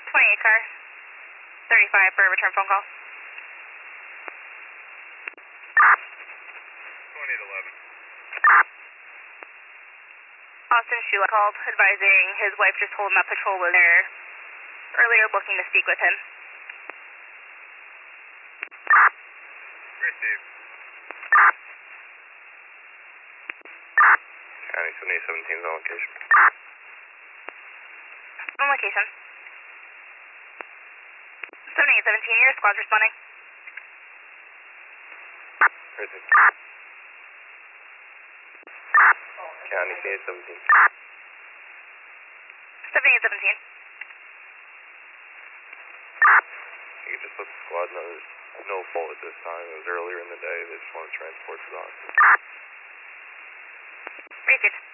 28 car. 35 for a return phone call. 2811. Austin Shula called, advising his wife just told him that patrol was there earlier looking to speak with him. Received. County 7817 is on location. On location. 7817, your squad's responding. Received. County 7817. 7817. You can just let the squad know there's no fault at this time. It was earlier in the day. They just want to transport to the hospital. Received.